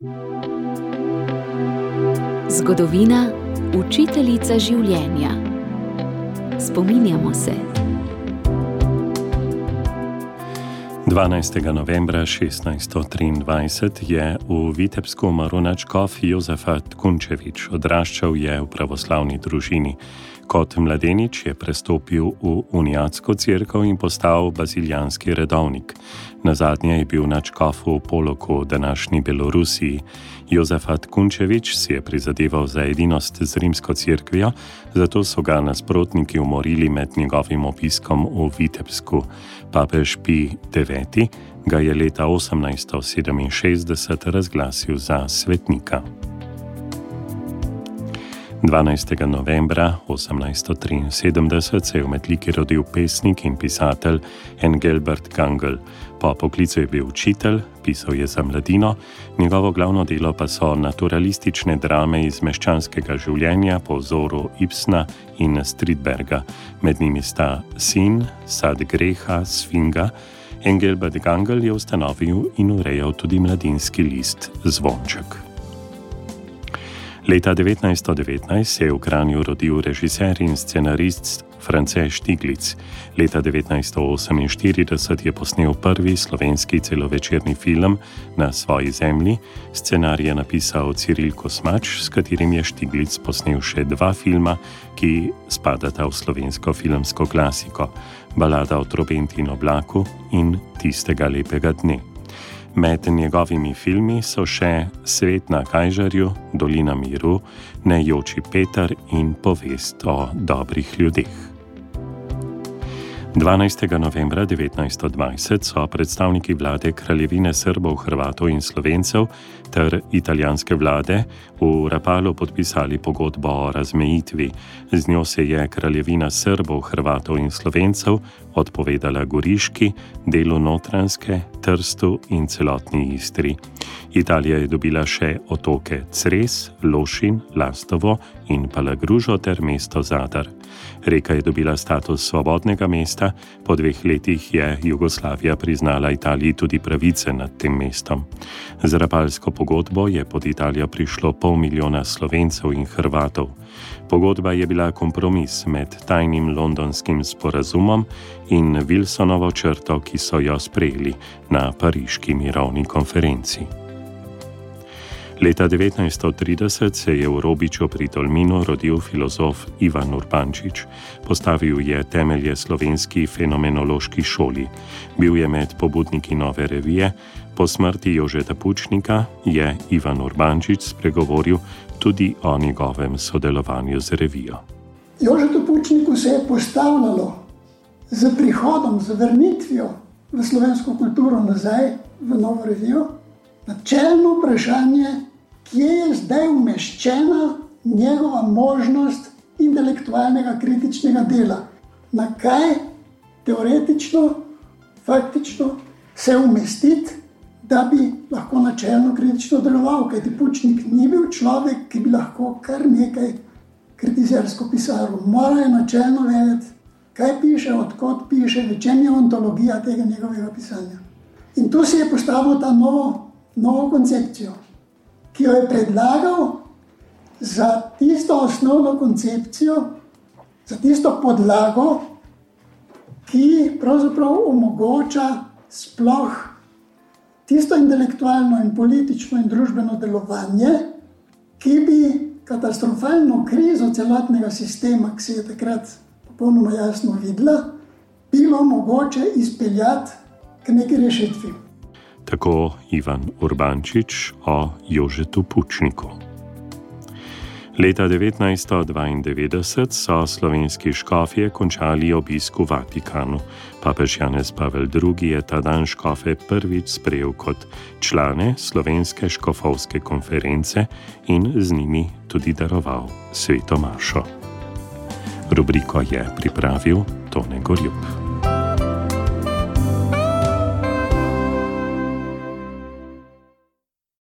Zgodovina, učiteljica življenja. Spominjamo se. 12. novembra 1623 je v Vitebsku umrl nadškof Jozefat Kunčević. Odraščal je v pravoslavni družini. Kot mladenič je prestopil v uniatsko cerkev in postal baziljanski redovnik. Nazadnje je bil nadškof v Poloku, današnji Belorusiji. Jozefat Kunčević si je prizadeval za edinost z rimsko cerkvijo, zato so ga nasprotniki umorili med njegovim obiskom v Vitebsku. Papež Pij IX. Ga je leta 1867 razglasil za svetnika. 12. novembra 1873 se je v Metliki rodil pesnik in pisatelj Engelbert Gangl. Po poklicu je bil učitelj, pisal je za mladino, njegovo glavno delo pa so naturalistične drame iz meščanskega življenja po vzoru Ibsena in Strindberga. Med njimi sta Sin, Sad greha, Sfinga. Engelbert Gangl je ustanovil in urejal tudi mladinski list Zvonček. Leta 1919 se je v Kranju rodil režiser in scenarist France Štiglic. Leta 1948 je posnel prvi slovenski celovečerni film Na svoji zemlji. Scenarij je napisal Ciril Kosmač, s katerim je Štiglic posnel še dva filma, ki spadata v slovensko filmsko klasiko: Balada o trobenti in oblaku in Tistega lepega dne. Med njegovimi filmi so še Svet na Kajžarju, Dolina miru, Ne joči Peter in Povest o dobrih ljudeh. 12. novembra 1920 so predstavniki vlade Kraljevine Srbov, Hrvatov in Slovencev ter italijanske vlade v Rapalu podpisali pogodbo o razmejitvi. Z njo se je Kraljevina Srbov, Hrvatov in Slovencev odpovedala Goriški, delu Notranjske, Trstu in celotni Istri. Italija je dobila še otoke Cres, Lošinj, Lastovo in Palagružo ter mesto Zadar. Reka je dobila status svobodnega mesta, po 2 letih je Jugoslavija priznala Italiji tudi pravice nad tem mestom. Z Rapalsko pogodbo je pod Italijo prišlo 500 000 Slovencev in Hrvatov. Pogodba je bila kompromis med tajnim londonskim sporazumom in Wilsonovo črto, ki so jo sprejeli na pariški mirovni konferenci. Leta 1930 se je v Robiču pri Tolminu rodil filozof Ivan Urbančič. Postavil je temelje slovenski fenomenološki šoli. Bil je med pobudniki Nove revije. Po smrti Jožeta Pučnika je Ivan Urbančič spregovoril tudi o njegovem sodelovanju z revijo. Jožetu Pučniku se je postavljalo z prihodom, z vrnitvijo v slovensko kulturo nazaj v Novo revijo načelno vprašanje, kje je zdaj umeščena njegova možnost intelektualnega kritičnega dela. Na kaj teoretično, faktično se umestiti, da bi lahko načelno kritično deloval, kajti Pučnik ni bil človek, ki bi lahko kar nekaj kritizersko pisal. Mora je načelno vedeti, kaj piše, odkot piše, v čem je ontologija tega njegovega pisanja. In tu si je postavil ta novo koncepcijo, ki jo je predlagal za tisto osnovno koncepcijo, za tisto podlago, ki pravzaprav omogoča sploh tisto intelektualno in politično in družbeno delovanje, ki bi katastrofalno krizo celotnega sistema, ki se je takrat popolnoma jasno videla, bilo mogoče izpeljati k neki rešitvi. Tako Ivan Urbančič o Jožetu Pučniku. Leta 1992 so slovenski škofje končali obisk v Vatikanu. Papež Janez Pavel II. Je ta dan škofe prvič sprejel kot člane slovenske škofovske konference in z njimi tudi daroval sveto mašo. Rubriko je pripravil Tone Gorjup.